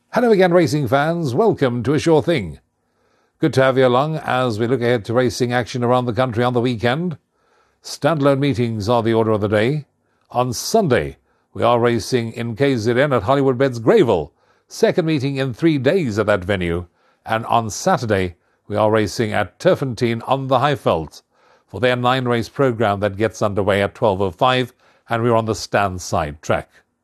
Hello again, racing fans. Welcome to A Sure Thing. Good to have you along as we look ahead to racing action around the country on the weekend. Standalone meetings are the order of the day. On Sunday, we are racing in KZN at Hollywoodbets Greyville. Second meeting in 3 days at that venue. And on Saturday, we are racing at Turfentine on the Highveld for their 9-race program that gets underway at 12:05, and we're on the stand-side track.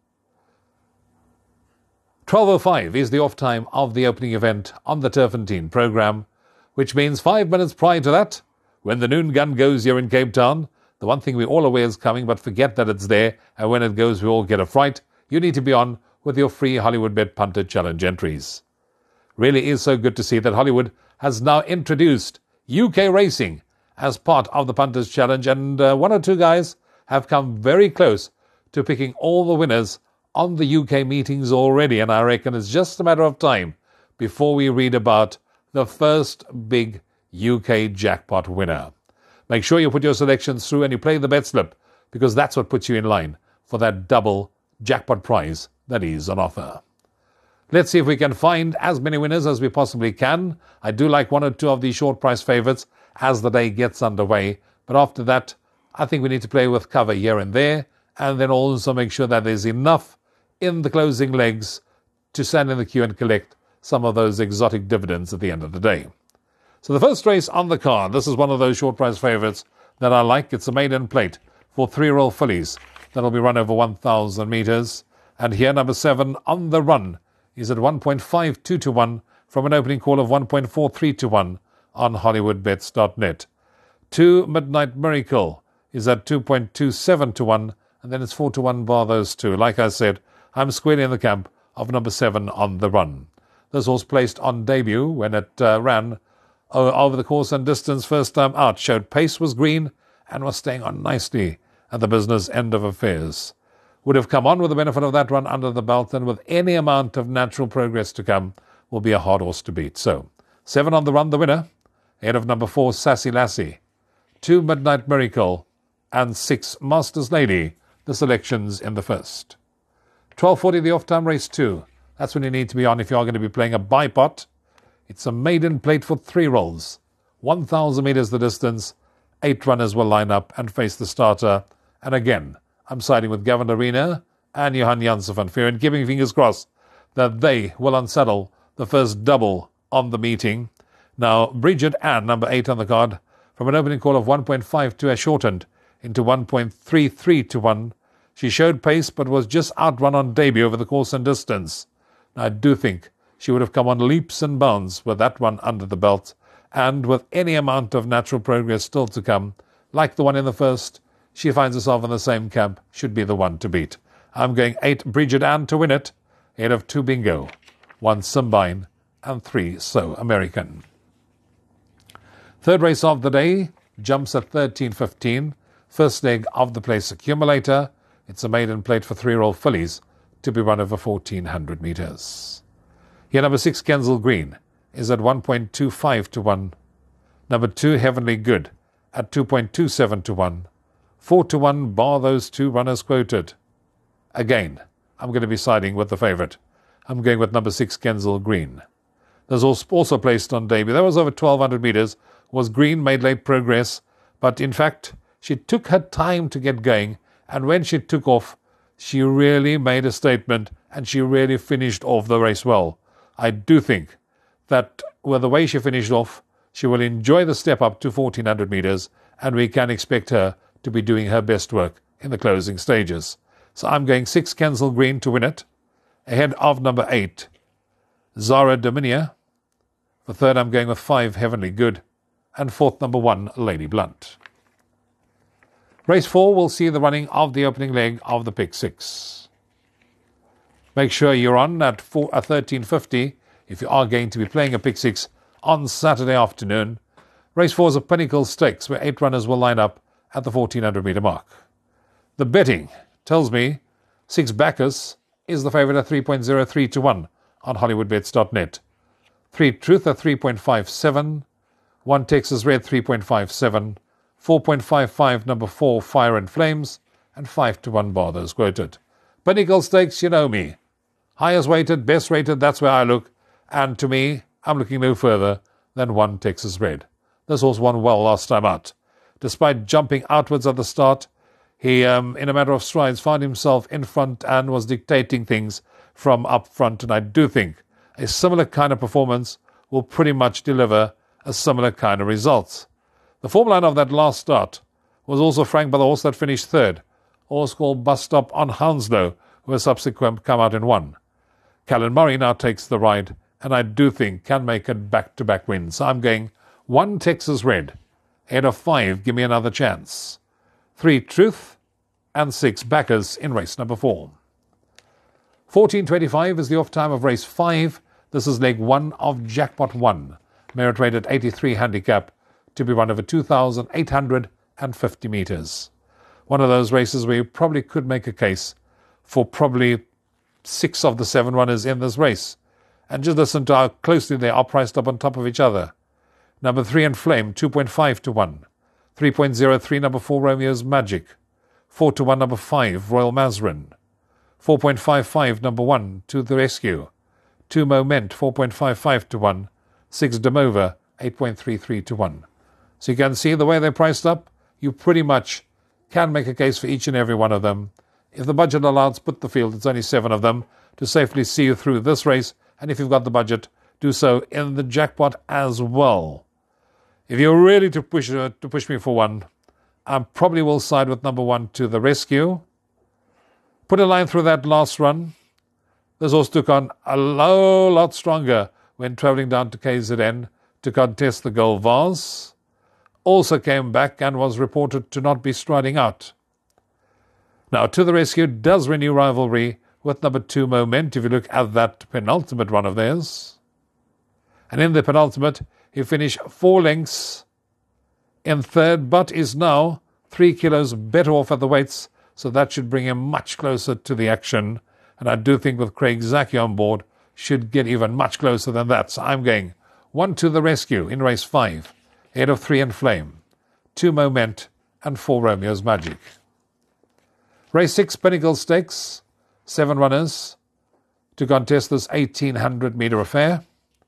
12:05 is the off time of the opening event on the Turfentine program, which means 5 minutes prior to that, when the noon gun goes here in Cape Town, the one thing we're all aware is coming, but forget that it's there, and when it goes we all get a fright. You need to be on with your free Hollywoodbet Punter Challenge entries. Really is so good to see that Hollywood has now introduced UK racing as part of the Punters Challenge, and one or two guys have come very close to picking all the winners on the UK meetings already, and I reckon it's just a matter of time before we read about the first big UK jackpot winner. Make sure you put your selections through and you play the bet slip, because that's what puts you in line for that double jackpot prize that is on offer. Let's see if we can find as many winners as we possibly can. I do like one or two of these short price favourites as the day gets underway, but after that I think we need to play with cover here and there, and then also make sure that there's enough in the closing legs to stand in the queue and collect some of those exotic dividends at the end of the day. So the first race on the card, this is one of those short price favourites that I like. It's a maiden plate for 3-year-old fillies that'll be run over 1,000 metres. And here, number 7 on the run is at 1.52 to 1 from an opening call of 1.43 to 1 on hollywoodbets.net. 2 Midnight Miracle is at 2.27 to 1, and then it's 4 to 1 bar those two. Like I said, I'm squarely in the camp of number 7 on the run. This horse placed on debut when it ran over the course and distance first time out, showed pace, was green, and was staying on nicely at the business end of affairs. Would have come on with the benefit of that run under the belt, and with any amount of natural progress to come, will be a hard horse to beat. So, 7 on the run, the winner, ahead of number 4, Sassy Lassie, 2 Midnight Miracle, and 6 Master's Lady, the selections in the first. 12:40, the off-time race 2. That's when you need to be on if you are going to be playing a bipot. It's a maiden plate for 3 rolls. 1,000 metres the distance. 8 runners will line up and face the starter. And again, I'm siding with Gavin Arena and Johan Janssen van Veer, and keeping fingers crossed that they will unsaddle the first double on the meeting. Now, Bridget Ann, number 8 on the card, from an opening call of 1.52 has shortened into 1.33 to 1. She showed pace but was just outrun on debut over the course and distance. Now, I do think she would have come on leaps and bounds with that one under the belt, and with any amount of natural progress still to come, like the one in the first, she finds herself in the same camp, should be the one to beat. I'm going 8 Bridget Ann to win it, ahead of 2 Bingo, 1 Simbine, and 3 So American. Third race of the day jumps at 13:15, first leg of the place accumulator. It's a maiden plate for 3-year-old fillies to be run over 1,400 metres. Here, number 6, Kensal Green, is at 1.25 to 1. Number 2, Heavenly Good, at 2.27 to 1. 4 to 1, bar those 2 runners quoted. Again, I'm going to be siding with the favourite. I'm going with number 6, Kensal Green. There's also placed on debut. That was over 1,200 metres. Was green, made late progress, but in fact, she took her time to get going, and when she took off, she really made a statement, and she really finished off the race well. I do think that with the way she finished off, she will enjoy the step up to 1,400 metres, and we can expect her to be doing her best work in the closing stages. So I'm going 6 Kensal Green to win it, ahead of number 8, Zara Dominia. For third, I'm going with 5 Heavenly Good, and fourth, number 1, Lady Blunt. Race 4 will see the running of the opening leg of the pick 6. Make sure you're on at 13:50 if you are going to be playing a pick 6 on Saturday afternoon. Race 4 is a Pinnacle Stakes where 8 runners will line up at the 1,400 metre mark. The betting tells me 6 Bacchus is the favourite at 3.03 to 1 on hollywoodbets.net. 3 Truth at 3.57, 1 Texas Red 3.57, 4.55 number 4 Fire and Flames, and 5 to 1 bar those quoted. Pinnacle Stakes, you know me. Highest weighted, best rated, that's where I look. And to me, I'm looking no further than 1 Texas Red. This horse won well last time out. Despite jumping outwards at the start, he, in a matter of strides, found himself in front and was dictating things from up front. And I do think a similar kind of performance will pretty much deliver a similar kind of results. The form line of that last start was also franked by the horse that finished third, a horse called Bus Stop on Hounslow, who has subsequently come out and won. Callan Murray now takes the ride, and I do think can make it back-to-back wins. So I'm going 1 Texas Red, ahead of 5, Give Me Another Chance, 3 Truth, and 6 Backers in race number 4. 14:25 is the off time of race 5. This is leg 1 of Jackpot 1, merit rated 83 handicap, to be run over 2,850 metres. One of those races where you probably could make a case for probably 6 of the 7 runners in this race. And just listen to how closely they are priced up on top of each other. Number 3 Enflame, 2.5 to 1. 3.03, number 4 Romeo's Magic. 4 to 1, number 5 Royal Mazrin. 4.55, number 1 To the Rescue. 2 Moment, 4.55 to 1. 6 Demova, 8.33 to 1. So you can see the way they're priced up, you pretty much can make a case for each and every one of them. If the budget allows, put the field, it's only 7 of them, to safely see you through this race. And if you've got the budget, do so in the jackpot as well. If you're really to push me for one, I probably will side with number 1 To the Rescue. Put a line through that last run. This horse took on a lot stronger when travelling down to KZN to contest the Gold Vase. Also came back and was reported to not be striding out. Now, To the Rescue does renew rivalry with number 2 Moment, if you look at that penultimate run of theirs. And in the penultimate, he finished 4 lengths in third, but is now 3 kilos better off at the weights, so that should bring him much closer to the action. And I do think with Craig Zaki on board, should get even much closer than that. So I'm going 1 To the Rescue in race 5, ahead of 3 Enflame, 2 Moment, and 4 Romeo's Magic. Race 6, Pinnacle Stakes, 7 runners to contest this 1,800-metre affair.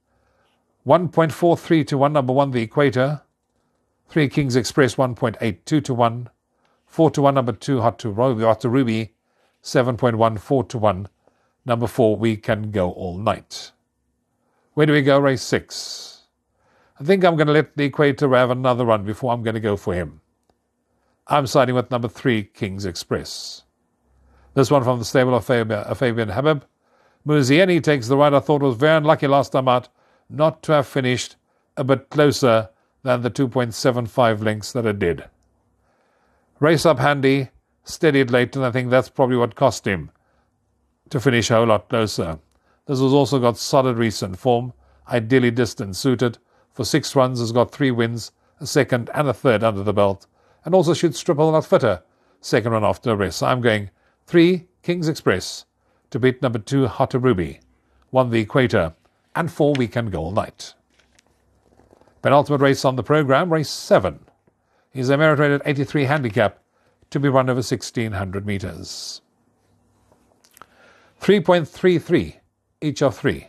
1.43 to 1, number 1 The Equator. 3 Kings Express, 1.82 to 1. 4 to 1, number 2 Hot to Ruby. 7.14 to 1. Number 4 We Can Go All Night. Where do we go? Race 6. I think I'm going to let The Equator have another run before I'm going to go for him. I'm siding with number 3 Kings Express. This one from the stable of Fabian Habib. Muzieni takes the ride. I thought was very unlucky last time out not to have finished a bit closer than the 2.75 lengths that it did. Race up handy, steadied late, and I think that's probably what cost him to finish a whole lot closer. This has also got solid recent form, ideally distance suited. For 6 runs, has got 3 wins, a second and a third under the belt, and also should strip a lot fitter second run after a rest. So I'm going 3 Kings Express to beat number 2 Hot Ruby, 1 The Equator, and 4 We Can Go All Night. Penultimate race on the programme, race 7. He's a merit rated 83 handicap to be run over 1,600 metres. 3.33 each of 3.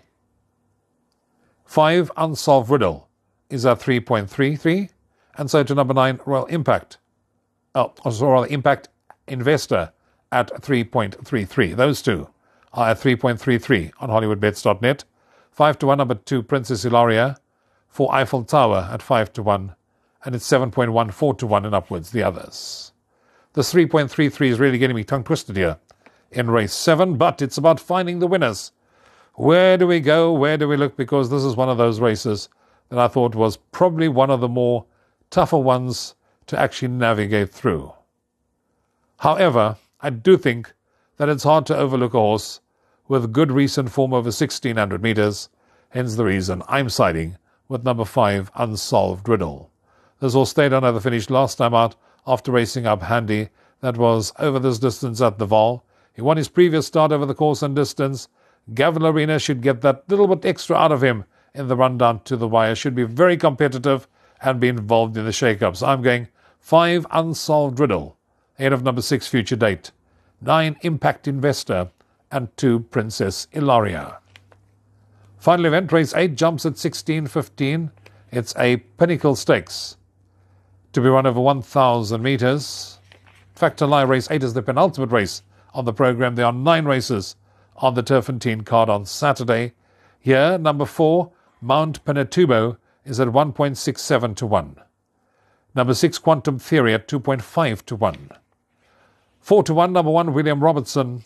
5 Unsolved Riddle is at 3.33, and so to number 9 Royal Impact. Royal Impact Investor at 3.33. Those two are at 3.33 on HollywoodBets.net. 5 to 1, number 2 Princess Ilaria. 4 Eiffel Tower at 5 to 1, and it's 7.14 to 1 and upwards, the others. This 3.33 is really getting me tongue twisted here in race 7, but it's about finding the winners. Where do we go? Where do we look? Because this is one of those races that I thought was probably one of the more tougher ones to actually navigate through. However, I do think that it's hard to overlook a horse with good recent form over 1,600 metres, hence the reason I'm siding with number 5 Unsolved Riddle. This horse stayed on at the finish last time out after racing up handy. That was over this distance at the Val. He won his previous start over the course and distance. Gavin Arena should get that little bit extra out of him in the run down to the wire. Should be very competitive and be involved in the shake-ups. I'm going 5 Unsolved Riddle, ahead of number 6 Future Date, 9 Impact Investor, and 2 Princess Ilaria. Final event, race 8 jumps at 16:15. It's a Pinnacle Stakes to be run over 1,000 metres. In fact, race 8 is the penultimate race on the programme. There are 9 races on the Turfentine card on Saturday. Here, number 4, Mount Pinatubo, is at 1.67 to 1. Number 6, Quantum Theory at 2.5 to 1. 4 to 1, number 1, William Robertson,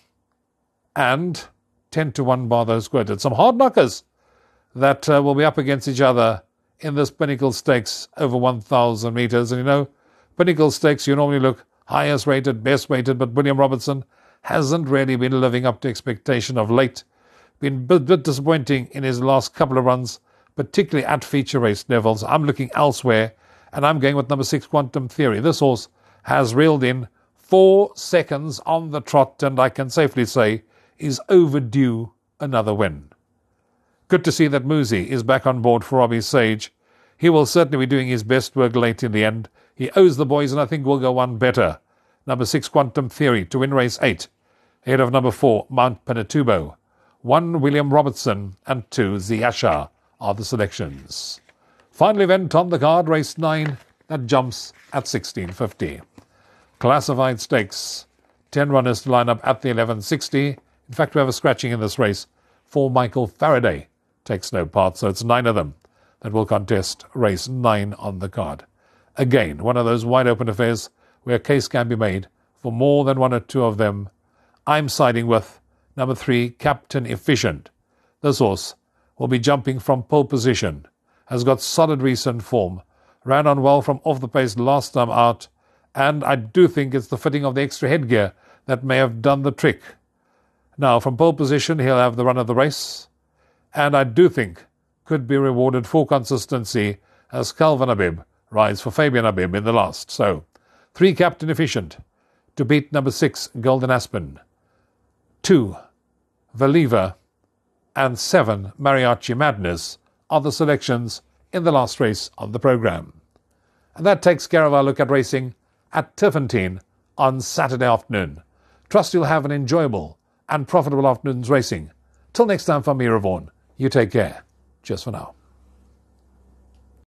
and 10 to 1, Bar Those Quoted. Some hard knockers that will be up against each other in this Pinnacle Stakes over 1,000 metres. And you know, Pinnacle Stakes, you normally look highest rated, best rated, but William Robertson hasn't really been living up to expectation of late. Been a bit disappointing in his last couple of runs, particularly at feature race levels. I'm looking elsewhere, and I'm going with number 6, Quantum Theory. This horse has reeled in 4 seconds on the trot, and I can safely say is overdue another win. Good to see that Muzi is back on board for Robbie Sage. He will certainly be doing his best work late in the end. He owes the boys, and I think will go one better. Number 6, Quantum Theory, to win race 8. Ahead of number 4, Mount Pinatubo. 1, William Robertson, and 2, Ziasha are the selections. Final event on the card, race 9, that jumps at 16:50. Classified Stakes, 10 runners to line up at the 11:60. In fact, we have a scratching in this race for Michael Faraday. Takes no part, so it's 9 of them that will contest race 9 on the card. Again, one of those wide-open affairs where a case can be made for more than 1 or 2 of them. I'm siding with number 3, Captain Efficient. This horse will be jumping from pole position, has got solid recent form, ran on well from off the pace last time out, and I do think it's the fitting of the extra headgear that may have done the trick. Now, from pole position, he'll have the run of the race, and I do think could be rewarded for consistency as Calvin Abib rides for Fabian Abib in the last. So, 3, Captain Efficient, to beat number 6, Golden Aspen. 2, Valiva, and 7, Mariachi Madness are the selections in the last race of the programme. And that takes care of our look at racing at Turfentine on Saturday afternoon. Trust you'll have an enjoyable and profitable afternoon's racing. Till next time, from me, Ravon, you take care. Cheers for now.